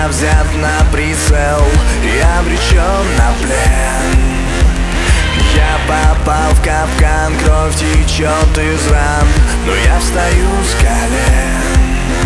взят на прицел и обречен на плен. Я попал в капкан, кровь течет из ран, но я встаю с колен.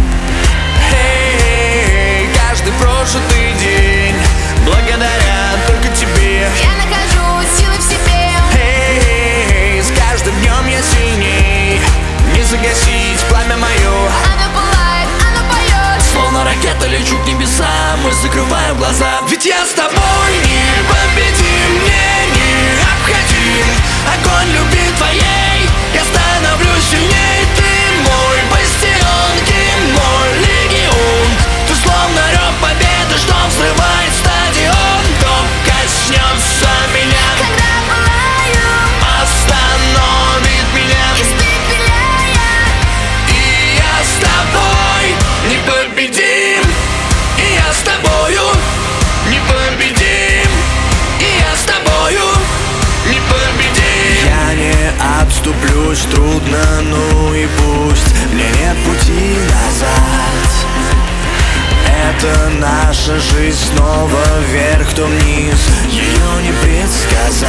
Эй, каждый прожитый день благодаря только тебе я нахожу силы в себе. Эй, с каждым днем я сильней, не загасить пламя мое. Оно пылает, оно поет, Словно ракета лечу к небесам, мы закрываем глаза. Ведь я с тобой непобедим, мне необходим огонь любви твоей. Я становлюсь сильней, ты мой бастион, ты мой легион. Ты словно рёв победы, что взрывает стадион. Кто коснется меня, когда пылаю, остановит меня. испепеляя. И я с тобой непобедим, и я с тобою непобедим, и я с тобою непобедим. Я не отступлюсь, трудно, ну и пусть, мне нет пути назад. Это наша жизнь, снова вверх, то вниз, ее не предсказать.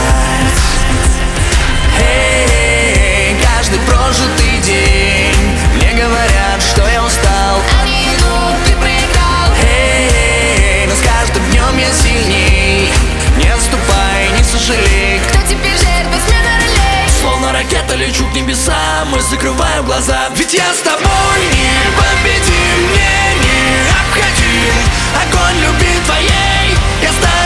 Эй, каждый прожитый день мне говорят, что я устал. Они идут, ты проиграл. Эй, но с каждым днем я сильней. Не отступай, не сожалей. Кто теперь жертва, смена ролей? Словно ракета лечу к небесам, мы закрываем глаза. Ведь я с тобой непобедим, мне необходим огонь любви твоей. Я стану